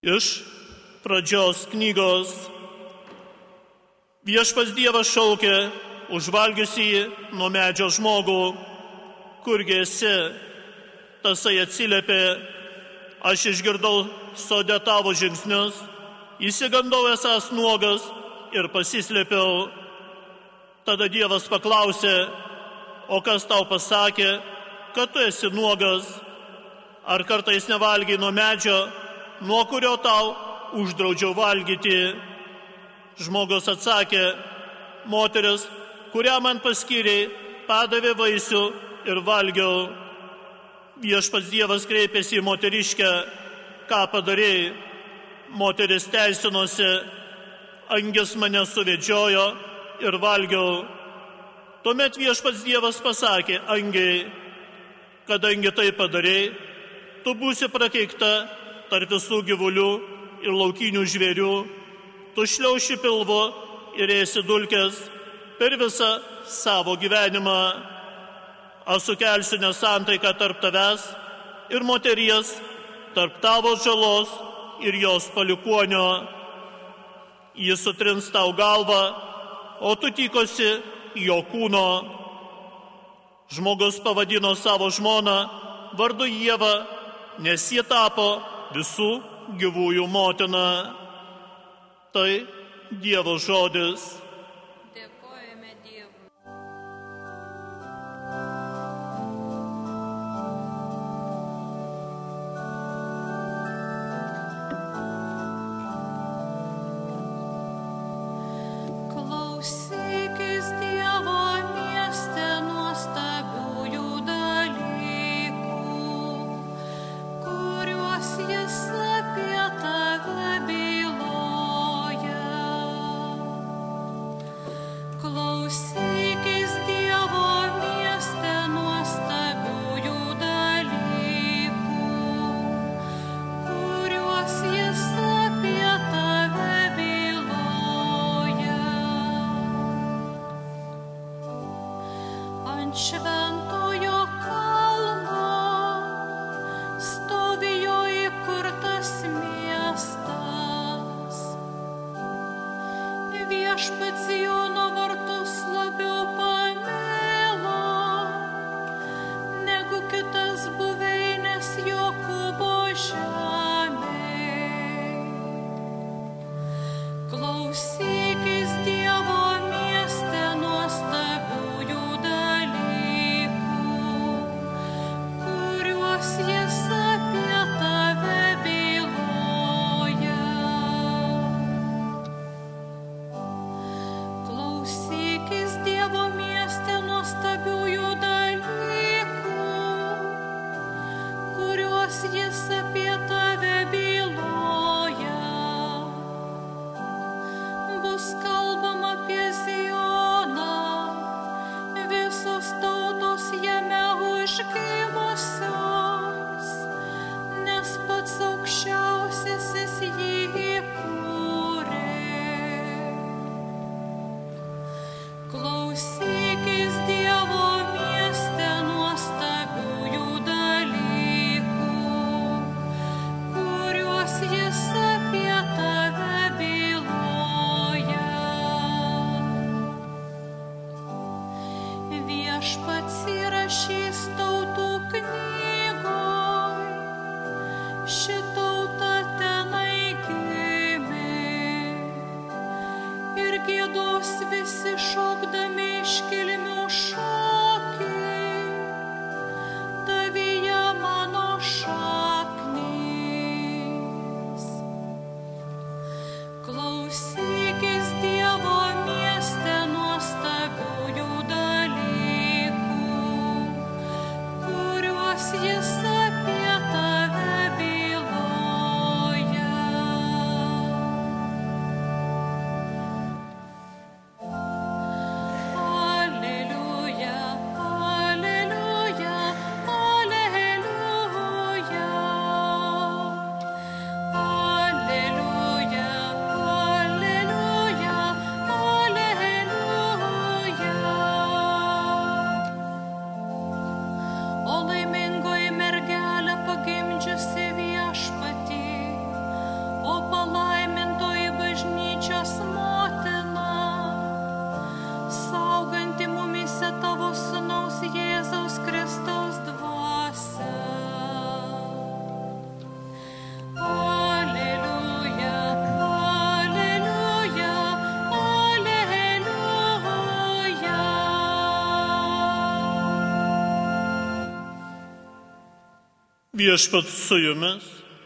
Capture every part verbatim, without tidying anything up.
Iš pradžios knygos. Viešpats Dievas šaukė užvalgiusį nuo medžio žmogų, kurgi esi, tasai atsiliepė, aš išgirdau sode tavo žingsnius, įsigandau esąs nuogas ir pasislėpiau. Tada Dievas paklausė, o kas tau pasakė, kad tu esi nuogas? Ar kartais nevalgiai nuo medžio, nuo kurio tau uždraudžiau valgyti? Žmogus atsakė, moteris, kurią man paskyrė, padavė vaisių ir valgiau. Viešpats Dievas kreipėsi į moteriškę, ką padarėjai? Moteris teisinosi, angis mane suvedžiojo ir valgiau. Tuomet Viešpats Dievas pasakė angiai, kadangi tai padarėjai, tu būsi prakeikta tarp visų gyvulių ir laukinių žvėrių, tu šliauši pilvu ir ėsi dulkes per visą savo gyvenimą. Aš sukelsiu nesantaiką tarp tavęs ir moteries, tarp tavo žalos ir jos palikuonio. Jis sutrins tau galvą, o tu tykosi jo kūno. Žmogus pavadino savo žmoną vardu Ieva, nes ji tapo visų gyvųjų motina. Tai Dievo žodis. Dėkojame Dievui. Klausykis Dievo mieste nuostabiųjų dalykų, kuriuos jis apie tave byloja. Klausykis Dievo mieste nuostabiųjų dalykų, kuriuos jis apie tave byloja. Ant šventojo kalno stovi jo įkurtas miestas. Viešpats Siono vartus labiau pamilo negu kitas buveines Jokūbo žemėj. Klausykis Dievo mieste nuostabiųjų dalykų, kuriuos jis apie tave byloja. Klausykis Dievo mieste nuostabiųjų dalykų, kuriuos jis apie tave byloja. Bus kalbama apie Sioną, visos tautos jame užgimusios, nes pats aukščiausiasis jį įkūrė. Klausykis Dievo mieste nuostabiųjų dalykų, kuriuos jis apie tave byloja. Viešpats įrašys tautų knygoj, ši tauta tenai gimė. Ir giedos visi šokdami iškilmių šokį, tavyje mano šaknys. Klausykis Dievo mieste nuostabiųjų dalykų, kuriuos jis apie tave byloja. Aleliuja, aleliuja, aleliuja. Aleliuja, aleliuja. Viešpats su jumis.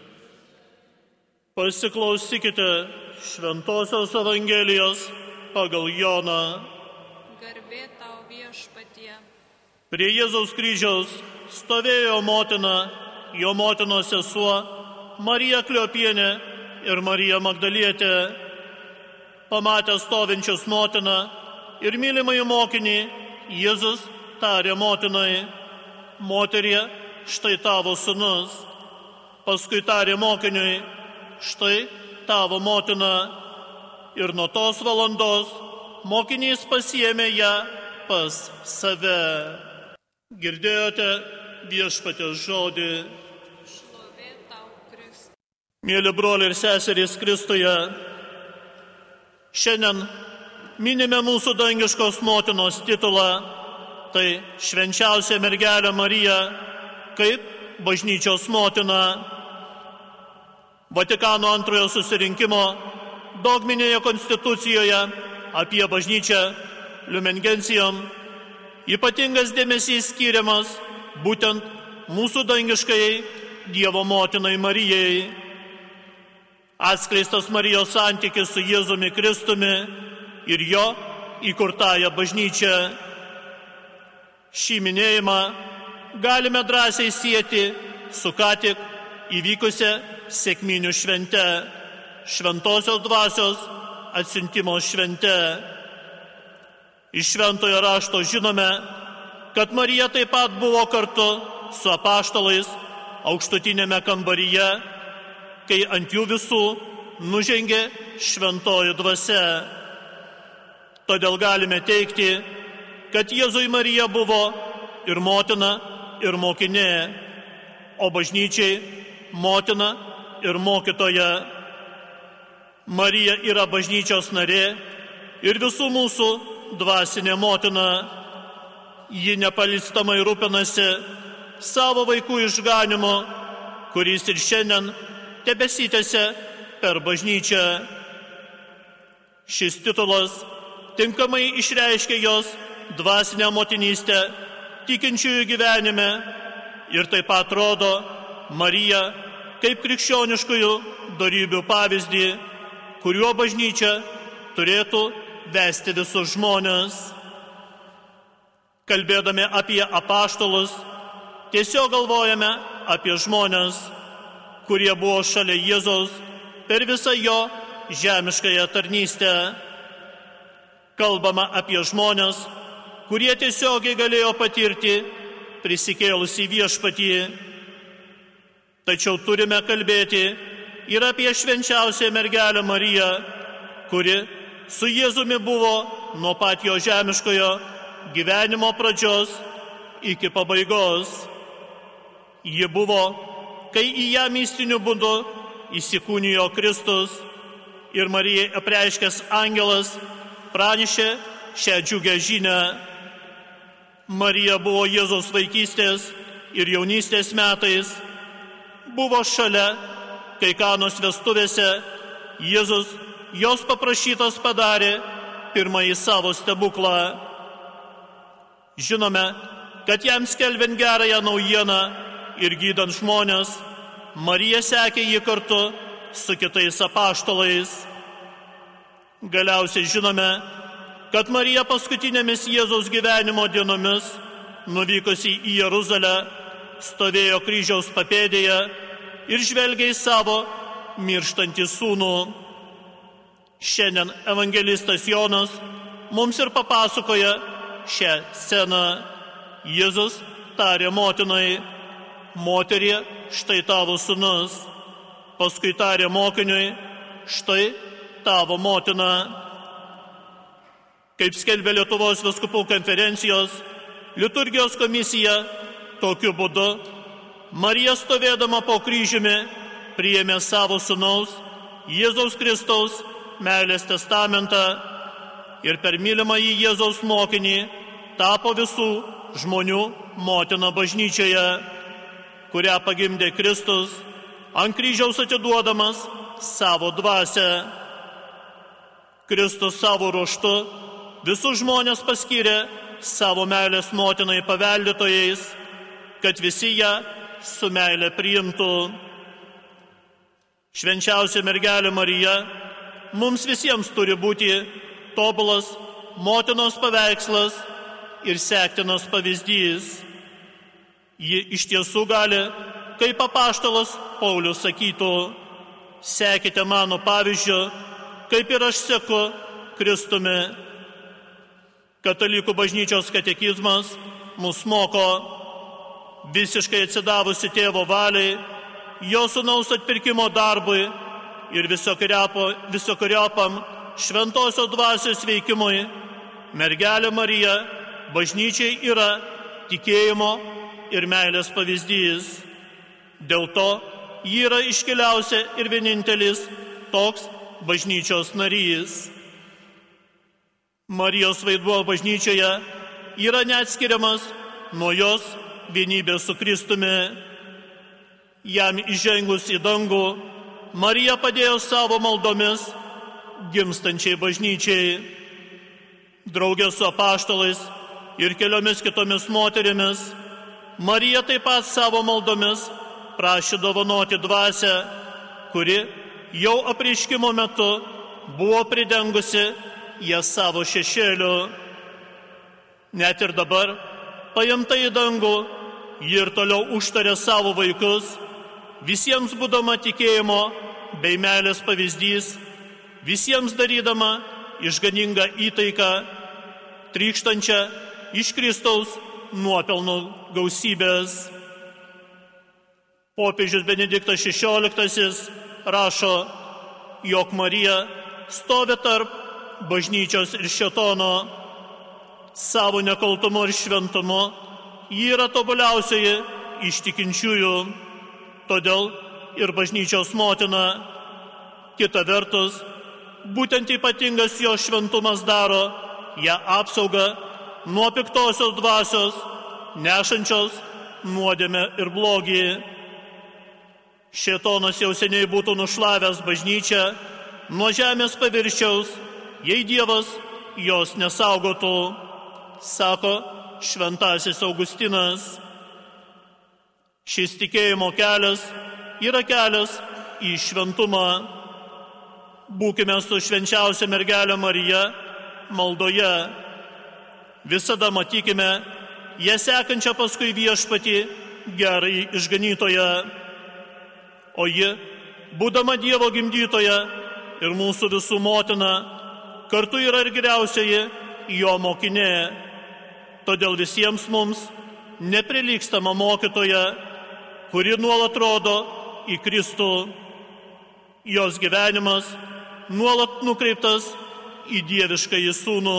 Pasiklausykite Šventosios Evangelijos pagal Joną. Garbė tau viešpatie. Prie Jėzaus kryžiaus stovėjo motina, jo motinos sesuo, Marija Kliopienė ir Marija Magdalietė. Pamatę stovinčius motiną ir mylimąjį mokinį, Jėzus tarė motinai: moterie, štai tavo sūnus. Paskui tarė mokiniui: štai tavo motina. Ir nuo tos valandos mokinys pasiėmė ją pas save. Girdėjote Viešpaties žodį. Šlovė tau, Kristus. Mėly broliai ir seserys Kristuje, šiandien minime mūsų dangiškos motinos titulą, tai švenčiausia mergelė Marija, kaip bažnyčios motina. Vatikano antrojo susirinkimo dogminėje konstitucijoje apie bažnyčią Lumen Gentium ypatingas dėmesys skiriamas būtent mūsų dangiškai Dievo motinai Marijai. Atskleistas Marijos santykis su Jėzumi Kristumi ir jo įkurtąją bažnyčią. Šį minėjimą galime drąsiai sieti su ką tik įvykusią sekminių švente, šventosios dvasios atsiuntimo švente. Iš šventojo rašto žinome, kad Marija taip pat buvo kartu su apaštalais aukštutinėme kambaryje, kai ant jų visų nužengė šventoji dvasia. Todėl galime teigti, kad Jėzui Marija buvo ir motina, ir mokinė, o bažnyčiai motina ir mokytoja. Marija yra bažnyčios narė ir visų mūsų dvasinė motina. Ji nepalistamai rūpinasi savo vaikų išganimu, kuris ir šiandien tebesitęsia per bažnyčią. Šis titulas tinkamai išreiškia jos dvasinę motinystę tikinčiųjų gyvenime ir taip pat rodo Mariją kaip krikščioniškųjų dorybių pavyzdį, kuriuo bažnyčia turėtų vesti visus žmonės. Kalbėdami apie apaštalus, tiesiog galvojame apie žmonės, kurie buvo šalia Jėzaus per visą jo žemiškąją tarnystę. Kalbama apie žmonės, kurie tiesiogiai galėjo patirti prisikėlusį viešpatį. Tačiau turime kalbėti ir apie švenčiausią mergelę Mariją, kuri su Jėzumi buvo nuo pat jo žemiškojo gyvenimo pradžios iki pabaigos. Ji buvo, kai į ją mistiniu būdu įsikūnijo Kristus ir Marijai apreiškęs angelas pranešė šią džiugę žinią. Marija buvo Jėzaus vaikystės ir jaunystės metais, buvo šalia, kai Kanos vestuvėse Jėzus jos paprašytas padarė pirmąjį savo stebuklą. Žinome, kad jam skelbiant gerąją naujieną ir gydant žmonės, Marija sekė jį kartu su kitais apaštalais. Galiausiai žinome, kad Marija paskutinėmis Jėzaus gyvenimo dienomis, nuvykusi į Jeruzalę, stovėjo kryžiaus papėdėje ir žvelgė į savo mirštantį sūnų. Šiandien evangelistas Jonas mums ir papasakoja šią sceną. Jėzus tarė motinai: moterie, štai tavo sūnus. Paskui tarė mokiniui: štai tavo motina. Kaip skelbė Lietuvos vyskupų konferencijos liturgijos komisija, tokiu būdu Marija stovėdama po kryžiumi priėmė savo sūnaus Jėzaus Kristaus meilės testamentą ir per mylimąjį Jėzaus mokinį tapo visų žmonių motina bažnyčioje, kurią pagimdė Kristus, ant kryžiaus atiduodamas savo dvasią. Kristus savo ruožtu visus žmonės paskyrė savo meilės motinai paveldėtojais, kad visi ją su meile priimtų. Švenčiausia mergelė Marija mums visiems turi būti tobulas motinos paveikslas ir sektinas pavyzdys. Ji iš tiesų gali, kaip apaštalas Paulius sakytų, sekite mano pavyzdžiu, kaip ir aš seku Kristumi. Katalikų bažnyčios katekizmas mus moko, visiškai atsidavusi tėvo valiai, jo sūnaus atpirkimo darbui ir visokeriopam šventosios dvasios veikimui, mergelė Marija bažnyčiai yra tikėjimo ir meilės pavyzdys. Dėl to ji yra iškiliausia ir vienintelis toks bažnyčios narys. Marijos vaidmuo bažnyčioje yra neatskiriamas nuo jos vienybės su Kristumi. Jam įžengus į dangų, Marija padėjo savo maldomis gimstančiai bažnyčiai. Draugė su apaštalais ir keliomis kitomis moterimis, Marija taip pat savo maldomis prašė dovanoti dvasią, kuri jau apreiškimo metu buvo pridengusi ją savo šešėliu. Net ir dabar, paimta į dangų, ji ir toliau užtarė savo vaikus, visiems būdama tikėjimo bei meilės pavyzdys, visiems darydama išganingą įtaiką, trykštančią iš Kristaus nuopelnų gausybės. Popiežius Benediktas šešioliktasis rašo, jog Marija stovi tarp bažnyčios ir šėtono. Savo nekaltumu ir šventumu ji yra tobuliausioji iš tikinčiųjų, todėl ir bažnyčios motina. Kita vertus, būtent ypatingas jo šventumas daro ją apsaugą nuo piktosios dvasios, nešančios nuodėmę ir blogį. Šėtonas jau seniai būtų nušlavęs bažnyčią nuo žemės paviršiaus, jei Dievas jos nesaugotų, sako šventasis Augustinas. Šis tikėjimo kelias yra kelias į šventumą. Būkime su švenčiausia mergelė Marija maldoje. Visada matykime ją sekančią paskui viešpatį gerai išganytoją. O ji, būdama Dievo gimdytoja ir mūsų visų motina, kartu yra ir geriausioji jo mokinė. Todėl visiems mums neprilygstama mokytoja, kuri nuolat rodo į Kristų. Jos gyvenimas nuolat nukreiptas į dieviškąjį sūnų.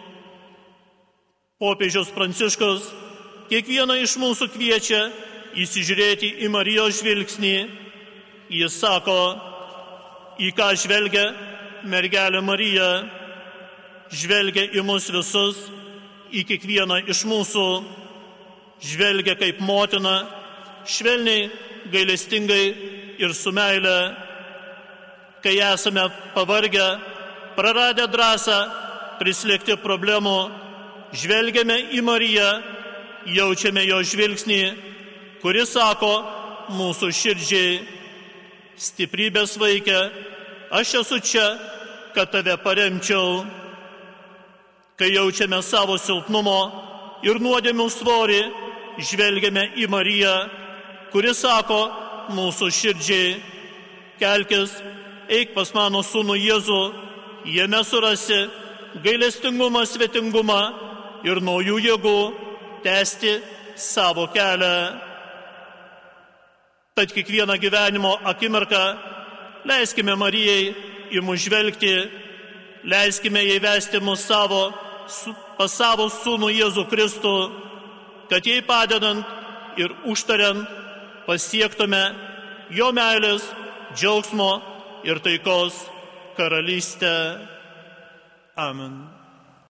Popiežius Pranciškus kiekvieną iš mūsų kviečia įsižiūrėti į Marijos žvilgsnį. Jis sako, į ką žvelgia mergelė Marija, žvelgia į mus visus, į kiekvieną iš mūsų, žvelgia kaip motina, švelniai, gailestingai ir su meile. Kai esame pavargę, praradę drąsą, prislėgti problemų, žvelgiame į Mariją, jaučiame jo žvilgsnį, kuris sako mūsų širdžiai, stiprybės vaikė, aš esu čia, kad tave paremčiau. Kai jaučiame savo silpnumo ir nuodėmių svorį, žvelgiame į Mariją, kuris sako mūsų širdžiai, kelkis, eik pas mano sūnų Jėzų, jame surasi gailestingumą, svetingumą ir naujų jėgų tęsti savo kelią. Tad kiekvieną gyvenimo akimirką leiskime Marijai į mus žvelgti, leiskime jai vesti mus savo, pas savo sūnų Jėzų Kristų, kad jai padedant ir užtariant pasiektume jo meilės, džiaugsmo ir taikos karalystę. Amen.